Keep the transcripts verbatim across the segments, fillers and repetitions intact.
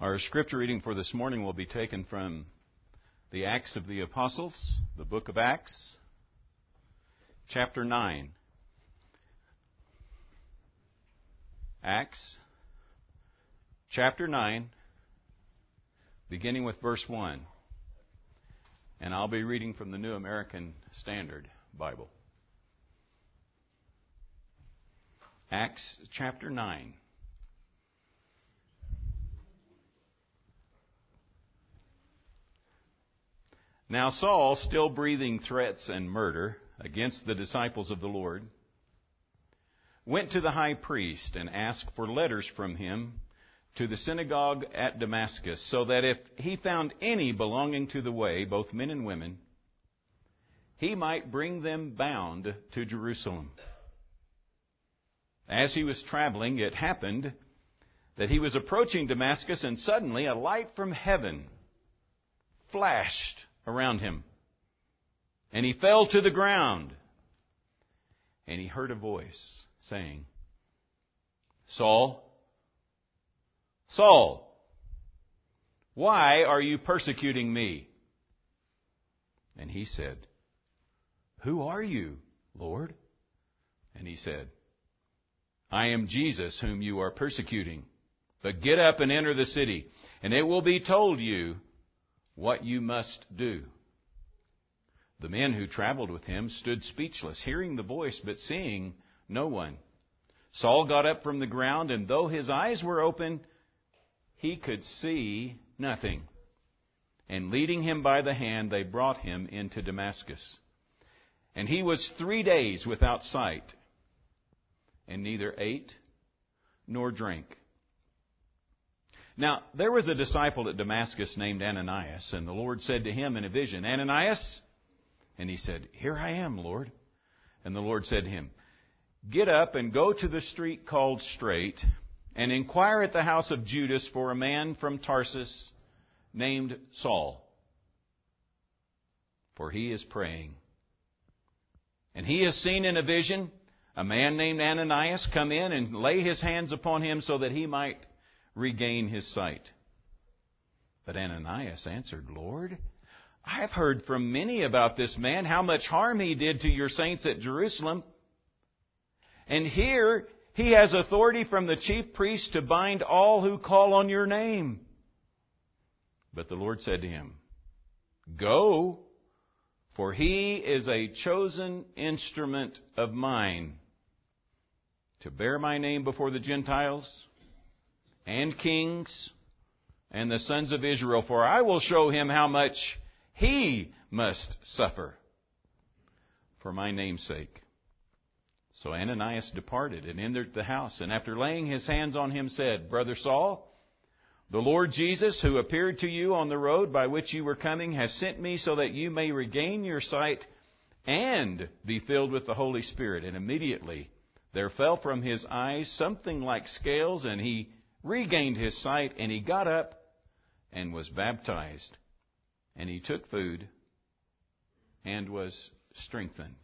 Our scripture reading for this morning will be taken from the Acts of the Apostles, the book of Acts, chapter nine. Acts, chapter nine, beginning with verse one. And I'll be reading from the New American Standard Bible. Acts, chapter nine. Now Saul, still breathing threats and murder against the disciples of the Lord, went to the high priest and asked for letters from him to the synagogue at Damascus, so that if he found any belonging to the way, both men and women, he might bring them bound to Jerusalem. As he was traveling, it happened that he was approaching Damascus, and suddenly a light from heaven flashed around him. And he fell to the ground. And he heard a voice saying, Saul, Saul, why are you persecuting me? And he said, Who are you, Lord? And he said, I am Jesus whom you are persecuting. But get up and enter the city, and it will be told you what you must do. The men who traveled with him stood speechless, hearing the voice, but seeing no one. Saul got up from the ground, and though his eyes were open, he could see nothing. And leading him by the hand, they brought him into Damascus. And he was three days without sight, and neither ate nor drank. Now, there was a disciple at Damascus named Ananias, and the Lord said to him in a vision, Ananias? And he said, Here I am, Lord. And the Lord said to him, Get up and go to the street called Straight, and inquire at the house of Judas for a man from Tarsus named Saul. For he is praying. And he has seen in a vision a man named Ananias come in and lay his hands upon him so that he might regain his sight. But Ananias answered, Lord, I have heard from many about this man, how much harm he did to your saints at Jerusalem. And here he has authority from the chief priest to bind all who call on your name. But the Lord said to him, Go, for he is a chosen instrument of mine to bear my name before the Gentiles and kings and the sons of Israel, for I will show him how much he must suffer for my name's sake. So Ananias departed and entered the house, and after laying his hands on him said, Brother Saul, the Lord Jesus, who appeared to you on the road by which you were coming, has sent me so that you may regain your sight and be filled with the Holy Spirit. And immediately there fell from his eyes something like scales, and he regained his sight, and he got up and was baptized. And he took food and was strengthened.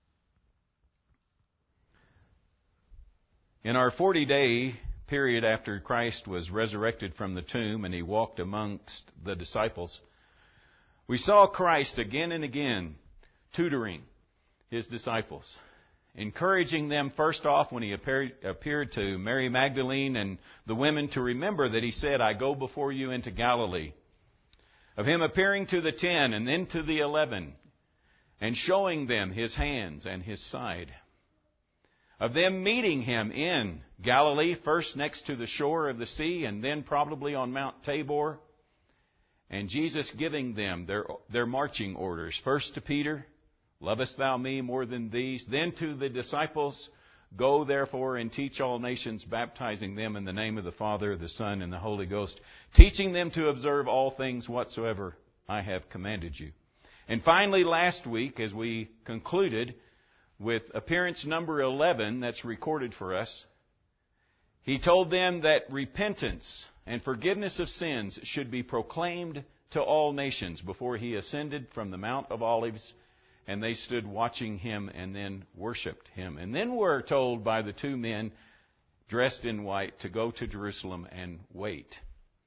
In our forty-day period after Christ was resurrected from the tomb and he walked amongst the disciples, we saw Christ again and again tutoring his disciples, encouraging them first off when he appeared, appeared to Mary Magdalene and the women to remember that he said, I go before you into Galilee. Of him appearing to the ten and then to the eleven and showing them his hands and his side. Of them meeting him in Galilee, first next to the shore of the sea and then probably on Mount Tabor. And Jesus giving them their, their marching orders. First to Peter, Lovest thou me more than these? Then to the disciples, Go therefore and teach all nations, baptizing them in the name of the Father, the Son, and the Holy Ghost, teaching them to observe all things whatsoever I have commanded you. And finally, last week, as we concluded with appearance number eleven that's recorded for us, he told them that repentance and forgiveness of sins should be proclaimed to all nations before he ascended from the Mount of Olives. And they stood watching him and then worshiped him. And then were told by the two men dressed in white to go to Jerusalem and wait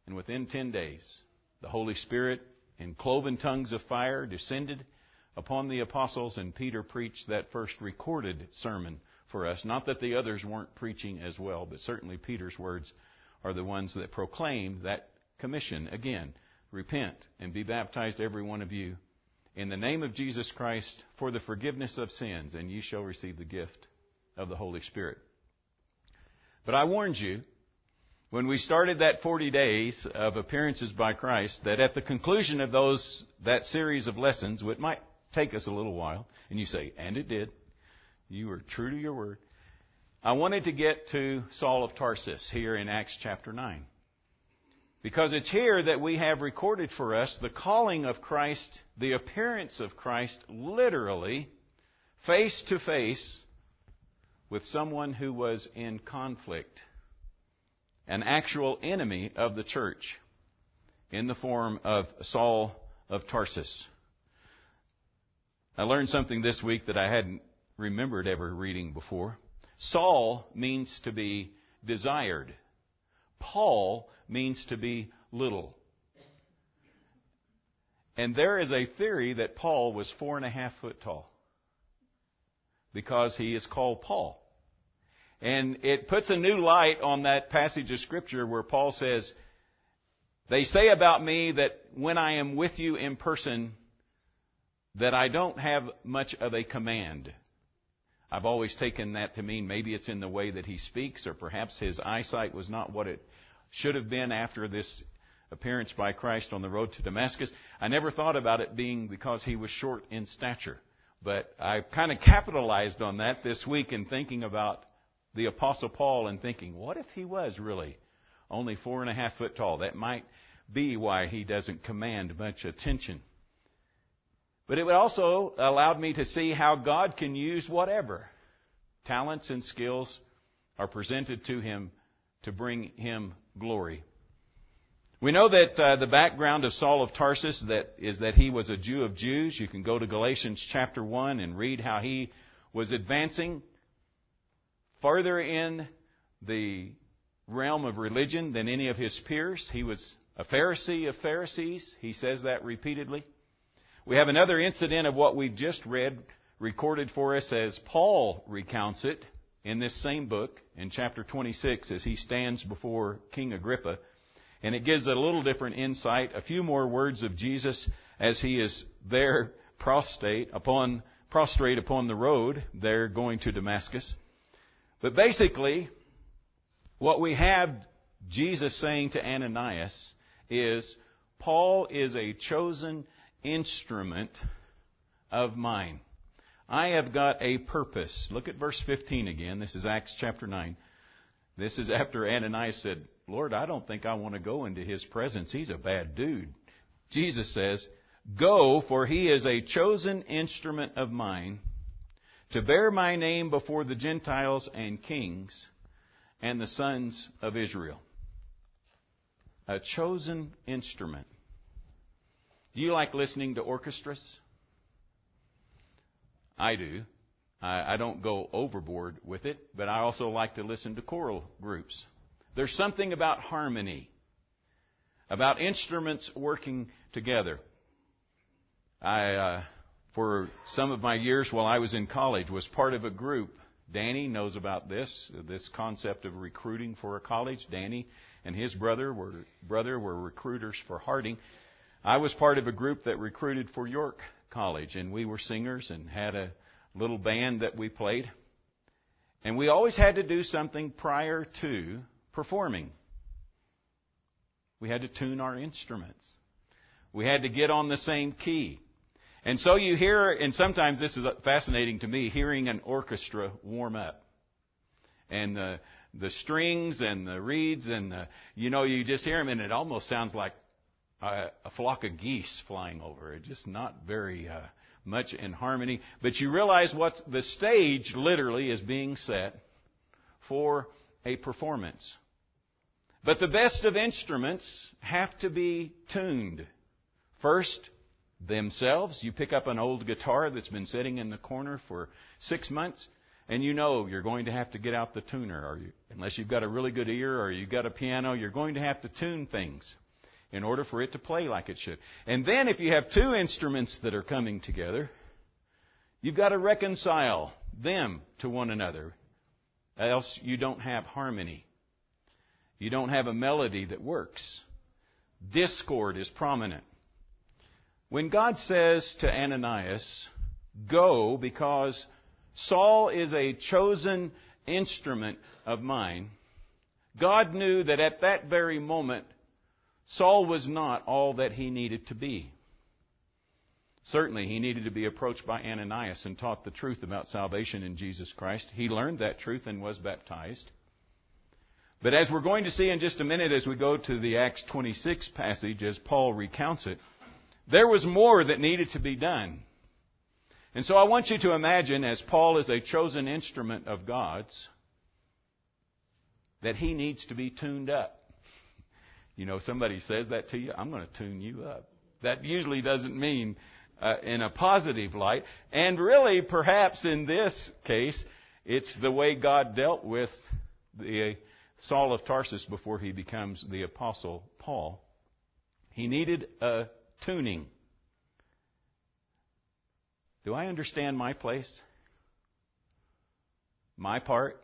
And within ten days, the Holy Spirit in cloven tongues of fire descended upon the apostles, and Peter preached that first recorded sermon for us. Not that the others weren't preaching as well, but certainly Peter's words are the ones that proclaim that commission. Again, repent and be baptized, every one of you, in the name of Jesus Christ for the forgiveness of sins, and ye shall receive the gift of the Holy Spirit. But I warned you, when we started that forty days of appearances by Christ, that at the conclusion of those that series of lessons, it might take us a little while, and you say, and it did. You were true to your word. I wanted to get to Saul of Tarsus here in Acts chapter nine. Because it's here that we have recorded for us the calling of Christ, the appearance of Christ, literally, face to face with someone who was in conflict, an actual enemy of the church, in the form of Saul of Tarsus. I learned something this week that I hadn't remembered ever reading before. Saul means to be desired. Paul means to be little. And there is a theory that Paul was four and a half foot tall, because he is called Paul. And it puts a new light on that passage of Scripture where Paul says, they say about me that when I am with you in person, that I don't have much of a command. I've always taken that to mean maybe it's in the way that he speaks, or perhaps his eyesight was not what it should have been after this appearance by Christ on the road to Damascus. I never thought about it being because he was short in stature. But I've kind of capitalized on that this week in thinking about the Apostle Paul and thinking, what if he was really only four and a half foot tall? That might be why he doesn't command much attention. But it would also allowed me to see how God can use whatever talents and skills are presented to him to bring him glory. We know that uh, the background of Saul of Tarsus that is that he was a Jew of Jews. You can go to Galatians chapter one and read how he was advancing farther in the realm of religion than any of his peers. He was a Pharisee of Pharisees. He says that repeatedly. We have another incident of what we've just read recorded for us as Paul recounts it in this same book in chapter twenty-six as he stands before King Agrippa. And it gives a little different insight, a few more words of Jesus as he is there prostrate upon, prostrate upon the road there going to Damascus. But basically, what we have Jesus saying to Ananias is, Paul is a chosen instrument of mine. I have got a purpose. Look at verse fifteen again. This is Acts chapter nine. This is after Ananias said, Lord, I don't think I want to go into his presence. He's a bad dude. Jesus says, go, for he is a chosen instrument of mine to bear my name before the Gentiles and kings and the sons of Israel. A chosen instrument. Do you like listening to orchestras? I do. I, I don't go overboard with it, but I also like to listen to choral groups. There's something about harmony, about instruments working together. I, uh, for some of my years while I was in college, was part of a group. Danny knows about this, this concept of recruiting for a college. Danny and his brother were brother were recruiters for Harding. I was part of a group that recruited for York College, and we were singers and had a little band that we played. And we always had to do something prior to performing. We had to tune our instruments. We had to get on the same key. And so you hear, and sometimes this is fascinating to me, hearing an orchestra warm up. And the, the strings and the reeds and, the, you know, you just hear them and it almost sounds like a, a flock of geese flying over. It's just not very uh, much in harmony. But you realize what the stage literally is being set for a performance. But the best of instruments have to be tuned. First, themselves. You pick up an old guitar that's been sitting in the corner for six months, And you know you're going to have to get out the tuner, or you, unless you've got a really good ear or you've got a piano, you're going to have to tune things in order for it to play like it should. And then if you have two instruments that are coming together, you've got to reconcile them to one another. Else you don't have harmony. You don't have a melody that works. Discord is prominent. When God says to Ananias, go because Saul is a chosen instrument of mine, God knew that at that very moment, Saul was not all that he needed to be. Certainly, he needed to be approached by Ananias and taught the truth about salvation in Jesus Christ. He learned that truth and was baptized. But as we're going to see in just a minute as we go to the Acts twenty-six passage, as Paul recounts it, there was more that needed to be done. And so I want you to imagine, as Paul is a chosen instrument of God's, that he needs to be tuned up. You know, somebody says that to you, I'm going to tune you up. That usually doesn't mean uh, in a positive light. And really, perhaps in this case, it's the way God dealt with the Saul of Tarsus before he becomes the Apostle Paul. He needed a tuning. Do I understand my place? My part?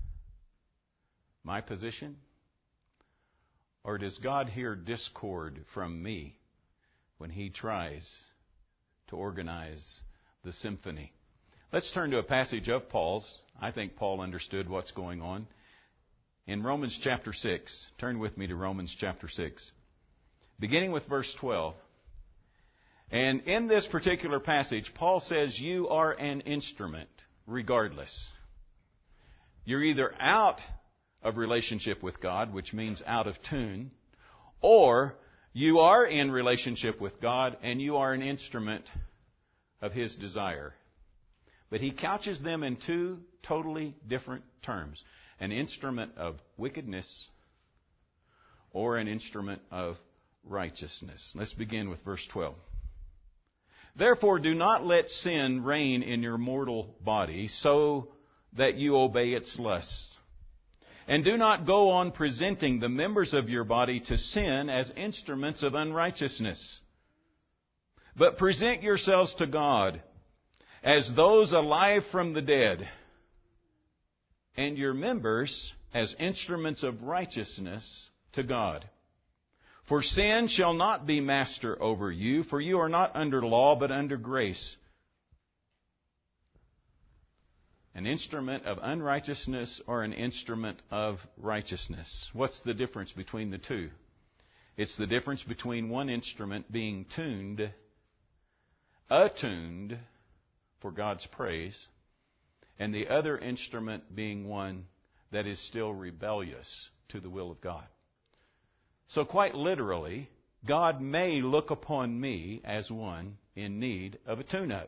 My position? Or does God hear discord from me when He tries to organize the symphony? Let's turn to a passage of Paul's. I think Paul understood what's going on. In Romans chapter six, turn with me to Romans chapter six, beginning with verse twelve. And in this particular passage, Paul says you are an instrument regardless. You're either out of relationship with God, which means out of tune, or you are in relationship with God and you are an instrument of His desire. But he couches them in two totally different terms. An instrument of wickedness or an instrument of righteousness. Let's begin with verse twelve. Therefore, do not let sin reign in your mortal body, so that you obey its lusts. And do not go on presenting the members of your body to sin as instruments of unrighteousness. But present yourselves to God as those alive from the dead, and your members as instruments of righteousness to God. For sin shall not be master over you, for you are not under law, but under grace. An instrument of unrighteousness or an instrument of righteousness. What's the difference between the two? It's the difference between one instrument being tuned, attuned for God's praise, and the other instrument being one that is still rebellious to the will of God. So quite literally, God may look upon me as one in need of a tune-up,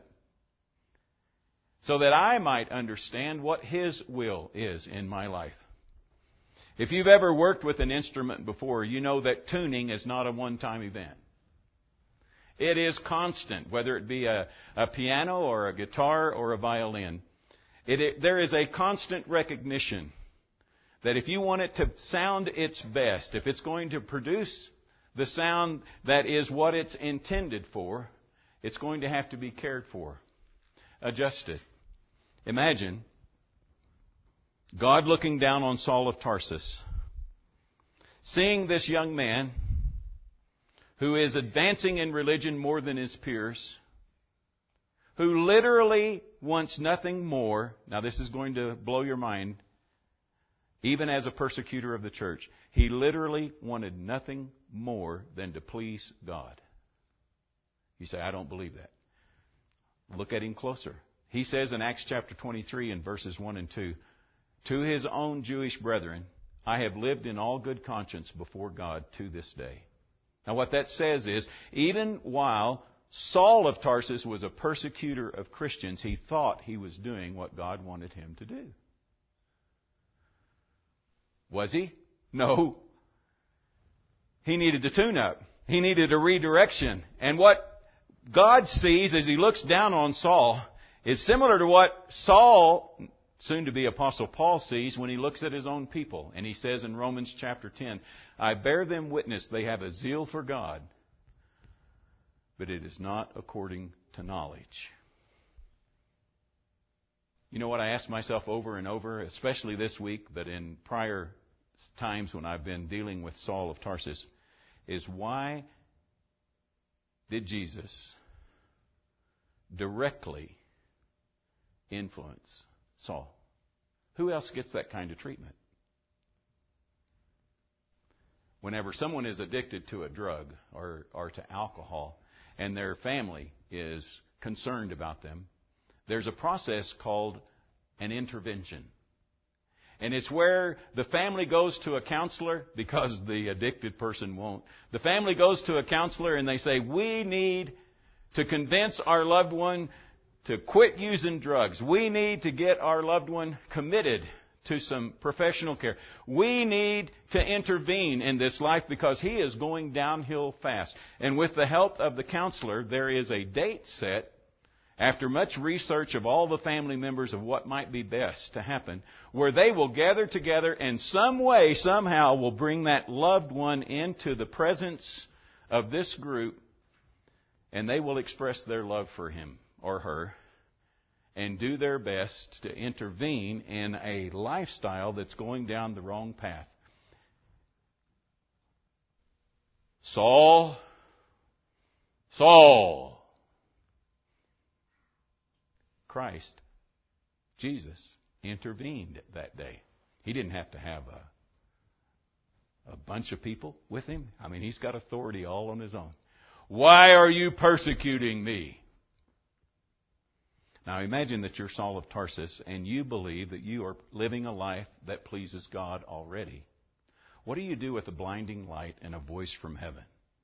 so that I might understand what His will is in my life. If you've ever worked with an instrument before, you know that tuning is not a one-time event. It is constant, whether it be a, a piano or a guitar or a violin. It, it, there is a constant recognition that if you want it to sound its best, if it's going to produce the sound that is what it's intended for, it's going to have to be cared for, adjusted. Imagine God looking down on Saul of Tarsus, seeing this young man who is advancing in religion more than his peers, who literally wants nothing more. Now this is going to blow your mind. Even as a persecutor of the church, he literally wanted nothing more than to please God. You say, I don't believe that. Look at him closer. He says in Acts chapter twenty-three and verses one and two, to his own Jewish brethren, I have lived in all good conscience before God to this day. Now what that says is, even while Saul of Tarsus was a persecutor of Christians, he thought he was doing what God wanted him to do. Was he? No. He needed to tune up. He needed a redirection. And what God sees as He looks down on Saul is similar to what Saul soon to be Apostle Paul sees when he looks at his own people. And he says in Romans chapter ten, I bear them witness they have a zeal for God, but it is not according to knowledge. You know what I asked myself over and over, especially this week, but in prior times when I've been dealing with Saul of Tarsus, is why did Jesus directly influence Saul? Who else gets that kind of treatment? Whenever someone is addicted to a drug or, or to alcohol and their family is concerned about them, there's a process called an intervention. And it's where the family goes to a counselor, because the addicted person won't. The family goes to a counselor and they say, we need to convince our loved one to quit using drugs. We need to get our loved one committed to some professional care. We need to intervene in this life because he is going downhill fast. And with the help of the counselor, there is a date set after much research of all the family members of what might be best to happen, where they will gather together and some way, somehow will bring that loved one into the presence of this group, and they will express their love for him or her and do their best to intervene in a lifestyle that's going down the wrong path. Saul, Saul, Christ, Jesus, intervened that day. He didn't have to have a, a bunch of people with him. I mean, he's got authority all on his own. Why are you persecuting me? Now imagine that you're Saul of Tarsus and you believe that you are living a life that pleases God already. What do you do with a blinding light and a voice from heaven?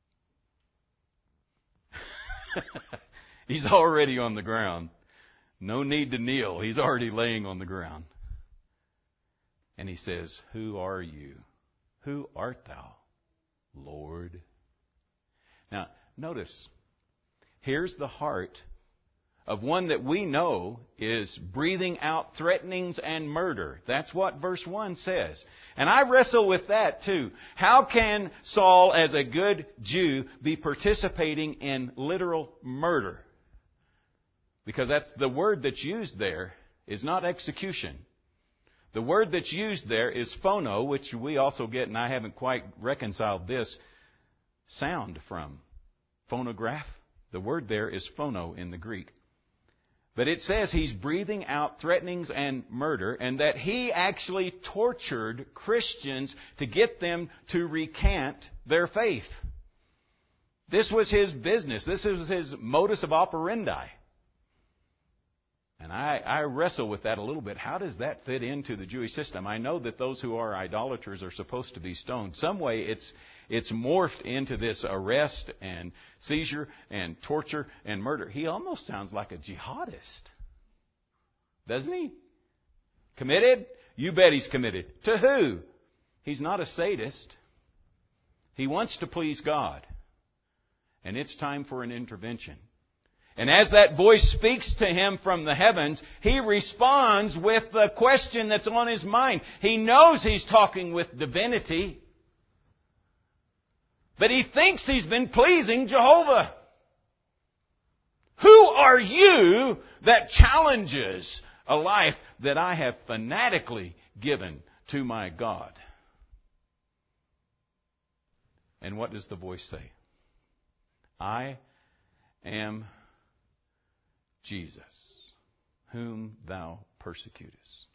He's already on the ground. No need to kneel. He's already laying on the ground. And he says, who are you? Who art thou, Lord? Now, notice, here's the heart of one that we know is breathing out threatenings and murder. That's what verse one says. And I wrestle with that too. How can Saul, as a good Jew, be participating in literal murder? Because that's the word that's used there is not execution. The word that's used there is phono, which we also get, and I haven't quite reconciled this, sound from. Phonograph. The word there is phono in the Greek. But it says he's breathing out threatenings and murder, and that he actually tortured Christians to get them to recant their faith. This was his business. This was his modus of operandi. And I, I wrestle with that a little bit. How does that fit into the Jewish system? I know that those who are idolaters are supposed to be stoned. Some way it's it's morphed into this arrest and seizure and torture and murder. He almost sounds like a jihadist. Doesn't he? Committed? You bet he's committed. To who? He's not a sadist. He wants to please God. And it's time for an intervention. And as that voice speaks to him from the heavens, he responds with the question that's on his mind. He knows he's talking with divinity, but he thinks he's been pleasing Jehovah. Who are you that challenges a life that I have fanatically given to my God? And what does the voice say? I am Jesus, whom thou persecutest.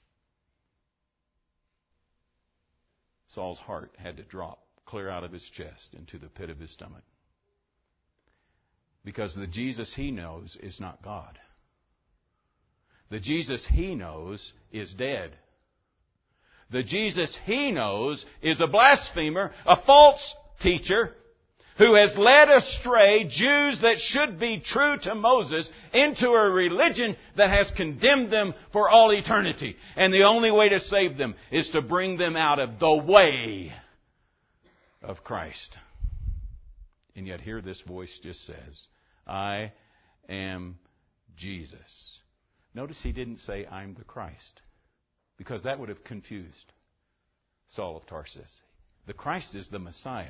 Saul's heart had to drop clear out of his chest into the pit of his stomach. Because the Jesus he knows is not God. The Jesus he knows is dead. The Jesus he knows is a blasphemer, a false teacher, who has led astray Jews that should be true to Moses into a religion that has condemned them for all eternity. And the only way to save them is to bring them out of the way of Christ. And yet here this voice just says, I am Jesus. Notice he didn't say, I'm the Christ. because that would have confused Saul of Tarsus. The Christ is the Messiah.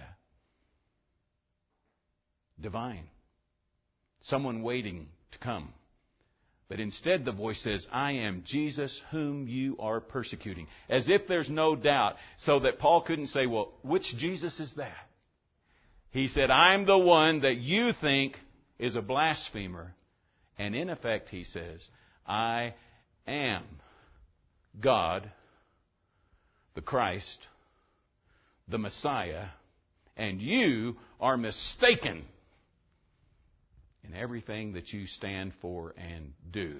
Divine. Someone waiting to come. But instead the voice says, I am Jesus whom you are persecuting. As if there's no doubt. So that Paul couldn't say, well, which Jesus is that? He said, I'm the one that you think is a blasphemer. And in effect, he says, I am God, the Christ, the Messiah, and you are mistaken in everything that you stand for and do.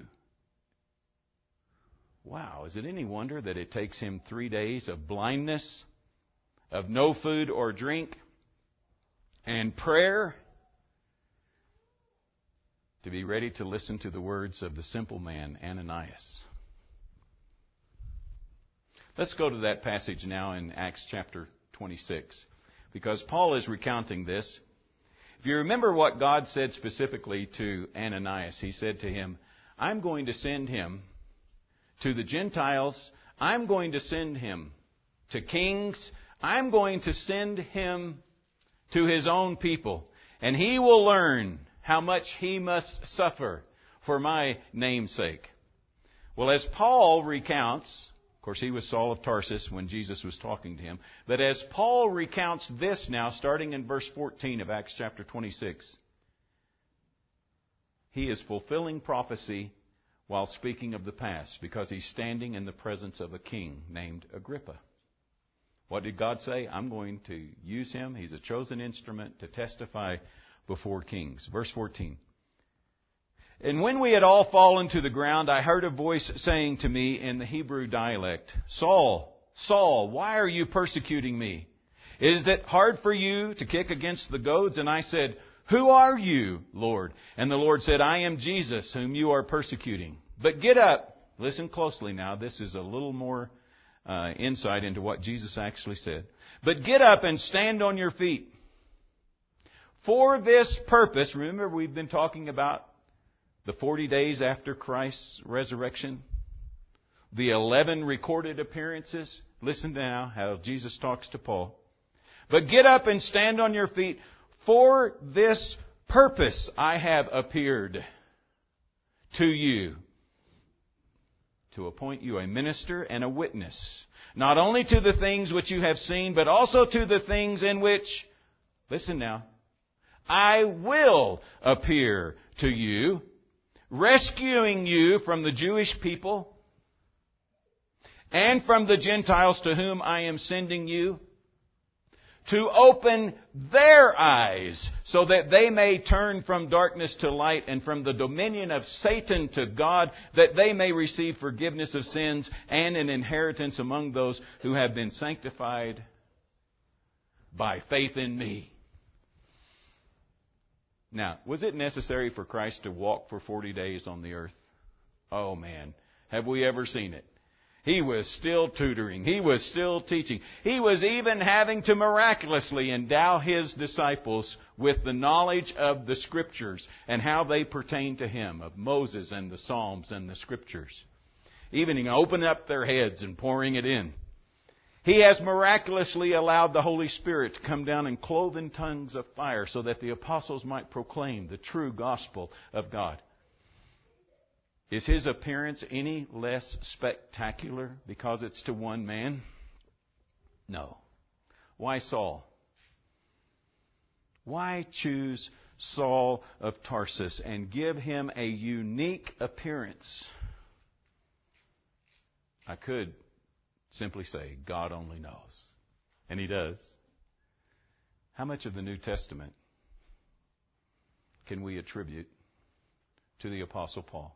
Wow, is it any wonder that it takes him three days of blindness, of no food or drink, and prayer to be ready to listen to the words of the simple man, Ananias? Let's go to that passage now in Acts chapter twenty-six, because Paul is recounting this. If you remember what God said specifically to Ananias, He said to him, I'm going to send him to the Gentiles. I'm going to send him to kings. I'm going to send him to his own people. And he will learn how much he must suffer for my name's sake. Well, as Paul recounts, of course, he was Saul of Tarsus when Jesus was talking to him. But as Paul recounts this now, starting in verse fourteen of Acts chapter twenty-six, he is fulfilling prophecy while speaking of the past, because he's standing in the presence of a king named Agrippa. What did God say? I'm going to use him. He's a chosen instrument to testify before kings. Verse fourteen. And when we had all fallen to the ground, I heard a voice saying to me in the Hebrew dialect, Saul, Saul, why are you persecuting me? Is it hard for you to kick against the goads? And I said, who are you, Lord? And the Lord said, I am Jesus, whom you are persecuting. But get up. Listen closely now. This is a little more uh, insight into what Jesus actually said. But get up and stand on your feet. For this purpose, remember we've been talking about the forty days after Christ's resurrection, the eleven recorded appearances. Listen now how Jesus talks to Paul. But get up and stand on your feet. For this purpose I have appeared to you, to appoint you a minister and a witness, not only to the things which you have seen, but also to the things in which, listen now, I will appear to you, rescuing you from the Jewish people and from the Gentiles to whom I am sending you, to open their eyes so that they may turn from darkness to light and from the dominion of Satan to God, that they may receive forgiveness of sins and an inheritance among those who have been sanctified by faith in me. Now, was it necessary for Christ to walk for forty days on the earth? Oh man, have we ever seen it? He was still tutoring. He was still teaching. He was even having to miraculously endow His disciples with the knowledge of the Scriptures and how they pertain to Him, of Moses and the Psalms and the Scriptures. Even He opened up their heads and pouring it in. He has miraculously allowed the Holy Spirit to come down and clothe in tongues of fire so that the apostles might proclaim the true gospel of God. Is His appearance any less spectacular because it's to one man? No. Why Saul? Why choose Saul of Tarsus and give him a unique appearance? I could simply say, God only knows. And He does. How much of the New Testament can we attribute to the Apostle Paul?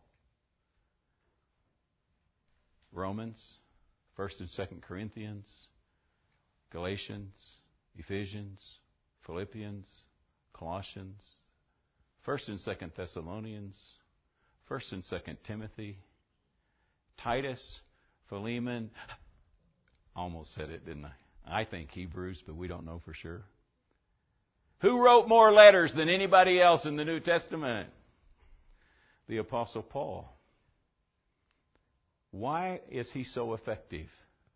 Romans, First and Second Corinthians, Galatians, Ephesians, Philippians, Colossians, First and Second Thessalonians, First and Second Timothy, Titus, Philemon. Almost said it, didn't I? I think Hebrews, but we don't know for sure. Who wrote more letters than anybody else in the New Testament? The Apostle Paul. Why is he so effective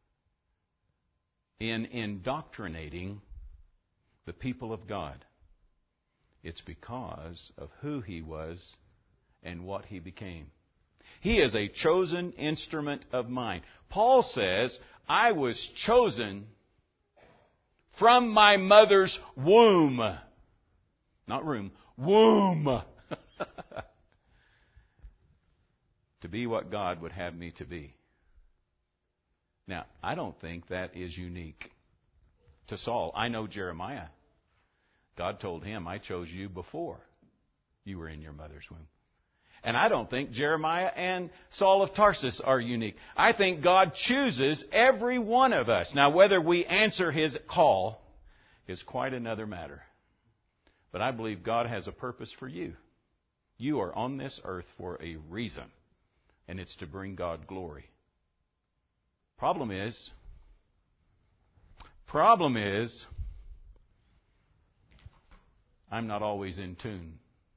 in indoctrinating the people of God? It's because of who he was and what he became. He is a chosen instrument of mine. Paul says, I was chosen from my mother's womb. Not room, womb. To be what God would have me to be. Now, I don't think that is unique to Saul. I know Jeremiah. God told him, I chose you before you were in your mother's womb. And I don't think Jeremiah and Saul of Tarsus are unique. I think God chooses every one of us. Now, whether we answer His call is quite another matter. But I believe God has a purpose for you. You are on this earth for a reason, and it's to bring God glory. Problem is, problem is, I'm not always in tune.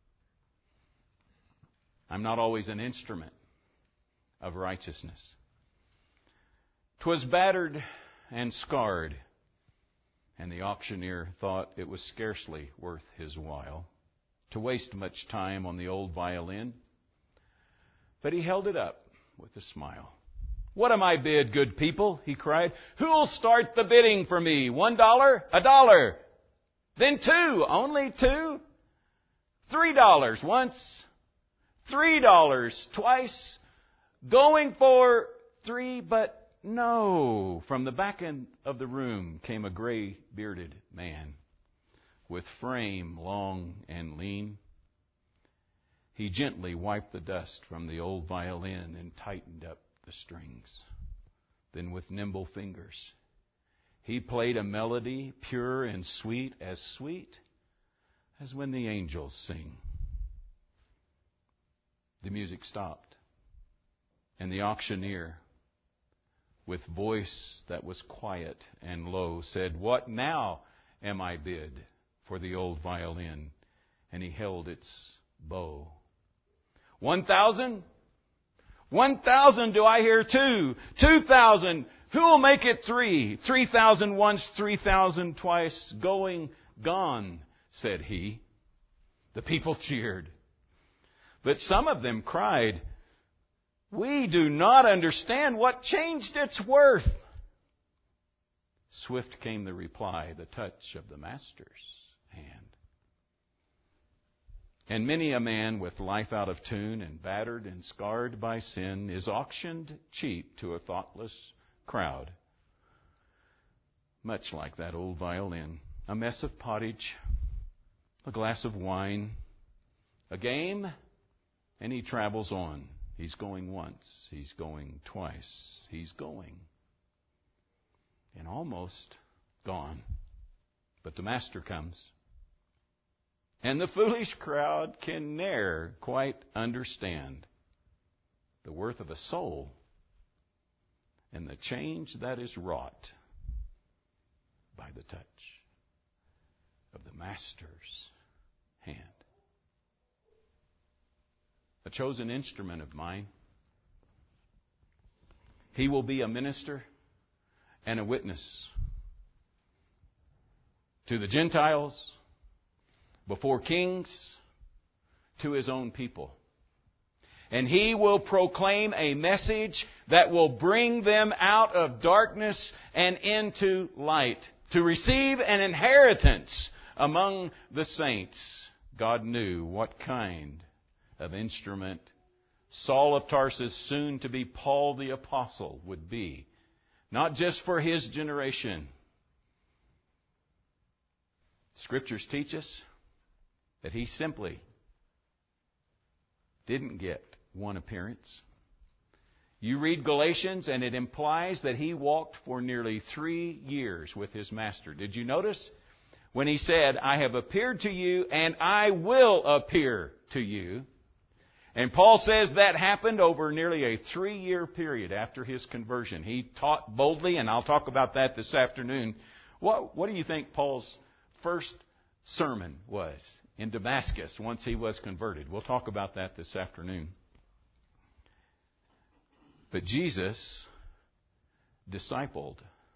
I'm not always an instrument of righteousness. 'Twas battered and scarred, and the auctioneer thought it was scarcely worth his while to waste much time on the old violin. But he held it up with a smile. What am I bid, good people? He cried. Who'll start the bidding for me? One dollar? A dollar? Then two. Only two? Three dollars once. Three dollars twice. Going for three, but no. From the back end of the room came a gray-bearded man with frame long and lean. He gently wiped the dust from the old violin and tightened up the strings. Then with nimble fingers, he played a melody pure and sweet, as sweet as when the angels sing. The music stopped, and the auctioneer, with voice that was quiet and low, said, What now am I bid for the old violin? And he held its bow. One thousand? One thousand do I hear two? Two thousand. Who will make it three? Three thousand once, three thousand twice. Going, gone, said he. The people cheered. But some of them cried, We do not understand what changed its worth. Swift came the reply, the touch of the master's hand. And many a man with life out of tune and battered and scarred by sin is auctioned cheap to a thoughtless crowd. Much like that old violin. A mess of pottage, a glass of wine, a game, and he travels on. He's going once, he's going twice, he's going. And almost gone. But the master comes. And the foolish crowd can ne'er quite understand the worth of a soul and the change that is wrought by the touch of the master's hand. A chosen instrument of mine. He will be a minister and a witness to the Gentiles, before kings, to his own people. And he will proclaim a message that will bring them out of darkness and into light, to receive an inheritance among the saints. God knew what kind of instrument Saul of Tarsus, soon to be Paul the Apostle, would be. Not just for his generation. Scriptures teach us that he simply didn't get one appearance. You read Galatians and it implies that he walked for nearly three years with his master. Did you notice? When he said, I have appeared to you and I will appear to you. And Paul says that happened over nearly a three-year period after his conversion. He taught boldly, and I'll talk about that this afternoon. What, what do you think Paul's first sermon was in Damascus once he was converted? We'll talk about that this afternoon. But Jesus discipled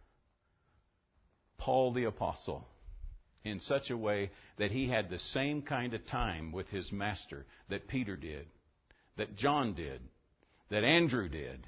Paul the Apostle in such a way that he had the same kind of time with his master that Peter did, that John did, that Andrew did.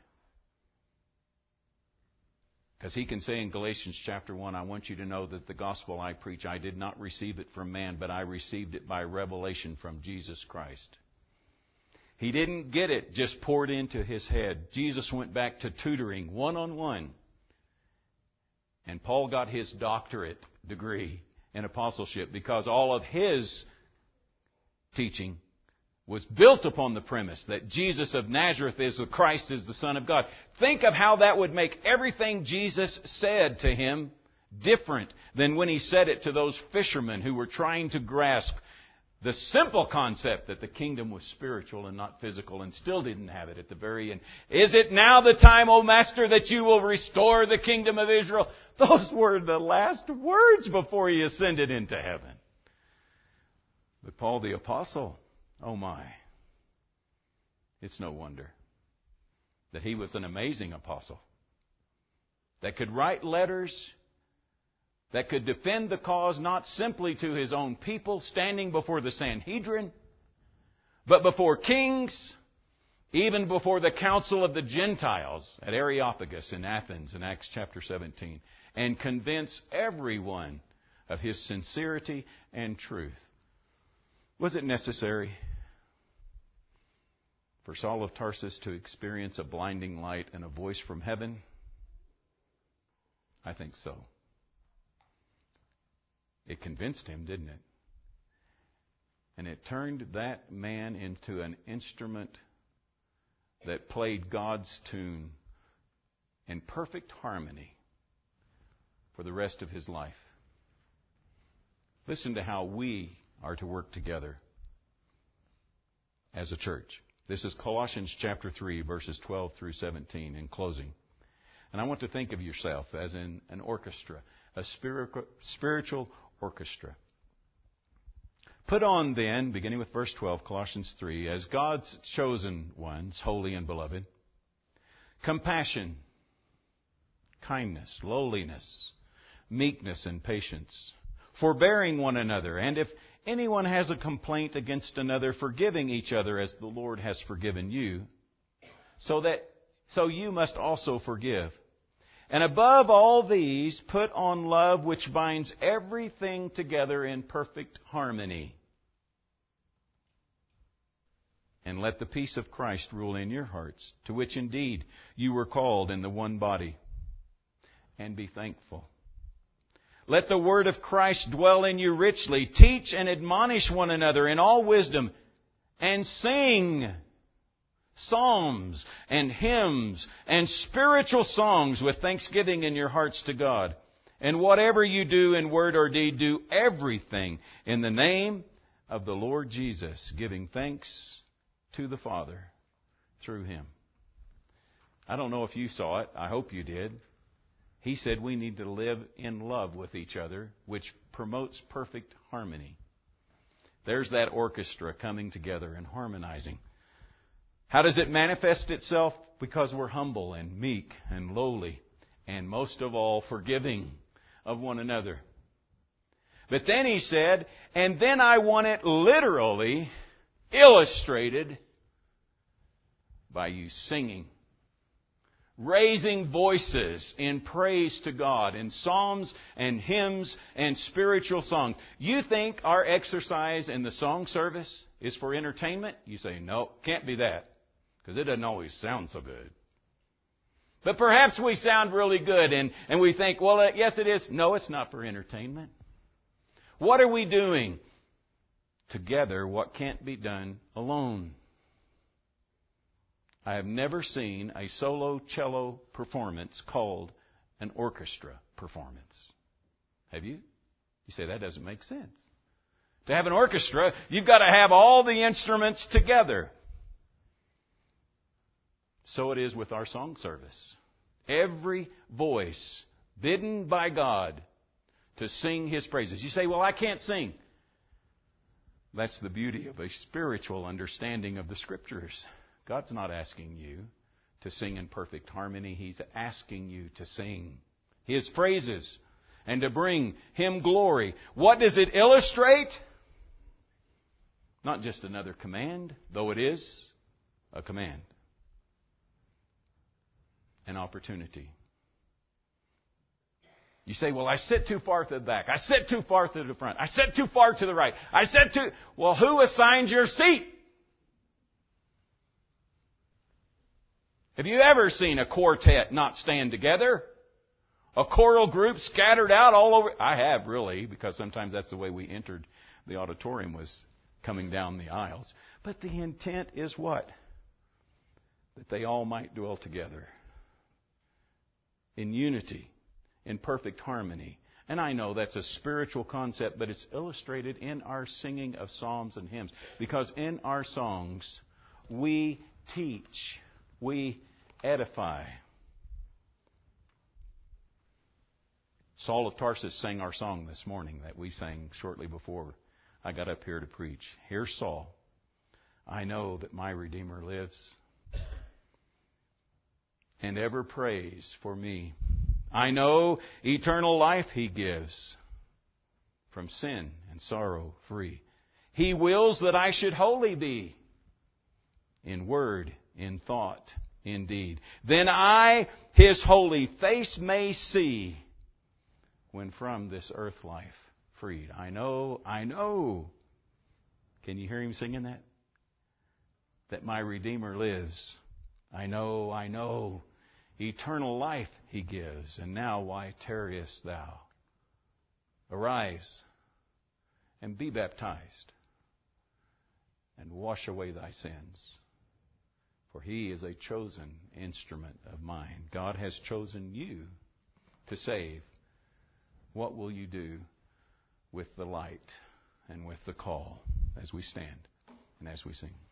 Because he can say in Galatians chapter one, I want you to know that the gospel I preach, I did not receive it from man, but I received it by revelation from Jesus Christ. He didn't get it just poured into his head. Jesus went back to tutoring one-on-one. And Paul got his doctorate degree in apostleship because all of his teaching was built upon the premise that Jesus of Nazareth is the Christ, is the Son of God. Think of how that would make everything Jesus said to him different than when he said it to those fishermen who were trying to grasp the simple concept that the kingdom was spiritual and not physical and still didn't have it at the very end. Is it now the time, O Master, that you will restore the kingdom of Israel? Those were the last words before he ascended into heaven. But Paul the Apostle, oh my, it's no wonder that he was an amazing apostle that could write letters, that could defend the cause not simply to his own people standing before the Sanhedrin, but before kings, even before the council of the Gentiles at Areopagus in Athens in Acts chapter seventeen, and convince everyone of his sincerity and truth. Was it necessary for Saul of Tarsus to experience a blinding light and a voice from heaven? I think so. It convinced him, didn't it? And it turned that man into an instrument that played God's tune in perfect harmony for the rest of his life. Listen to how we are to work together as a church. This is Colossians chapter three, verses twelve through seventeen in closing. And I want to think of yourself as in an orchestra, a spiritual orchestra. Put on then, beginning with verse twelve, Colossians three, as God's chosen ones, holy and beloved, compassion, kindness, lowliness, meekness, and patience, forbearing one another, and if anyone has a complaint against another, forgiving each other as the Lord has forgiven you, so that so you must also forgive. And above all these, put on love, which binds everything together in perfect harmony. And let the peace of Christ rule in your hearts, to which indeed you were called in the one body. And be thankful. Let the word of Christ dwell in you richly. Teach and admonish one another in all wisdom, and sing psalms and hymns and spiritual songs with thanksgiving in your hearts to God. And whatever you do in word or deed, do everything in the name of the Lord Jesus, giving thanks to the Father through Him. I don't know if you saw it. I hope you did. He said we need to live in love with each other, which promotes perfect harmony. There's that orchestra coming together and harmonizing. How does it manifest itself? Because we're humble and meek and lowly, and most of all, forgiving of one another. But then he said, and then I want it literally illustrated by you singing, raising voices in praise to God in psalms and hymns and spiritual songs. You think our exercise in the song service is for entertainment? You say, no, can't be that, because it doesn't always sound so good. But perhaps we sound really good and, and we think, well, uh, yes, it is. No, it's not for entertainment. What are we doing? Together, what can't be done alone. I have never seen a solo cello performance called an orchestra performance. Have you? You say that doesn't make sense. To have an orchestra, you've got to have all the instruments together. So it is with our song service. Every voice bidden by God to sing His praises. You say, well, I can't sing. That's the beauty of a spiritual understanding of the Scriptures. God's not asking you to sing in perfect harmony. He's asking you to sing His praises and to bring Him glory. What does it illustrate? Not just another command, though it is a command. An opportunity. You say, well, I sit too far to the back. I sit too far to the front. I sit too far to the right. I sit too... Well, who assigned your seat? Have you ever seen a quartet not stand together? A choral group scattered out all over? I have, really, because sometimes that's the way we entered the auditorium, was coming down the aisles. But the intent is what? That they all might dwell together in unity, in perfect harmony. And I know that's a spiritual concept, but it's illustrated in our singing of psalms and hymns. Because in our songs, we teach, we edify. Saul of Tarsus sang our song this morning that we sang shortly before I got up here to preach. Here's Saul. I know that my Redeemer lives, and ever prays for me. I know eternal life He gives, from sin and sorrow free. He wills that I should wholly be, in word, in thought, in deed. Then I His holy face may see, when from this earth life freed. I know, I know. Can you hear Him singing that? That my Redeemer lives. I know, I know. Eternal life He gives. And now why tarriest thou? Arise and be baptized and wash away thy sins. For He is a chosen instrument of mine. God has chosen you to save. What will you do with the light and with the call as we stand and as we sing?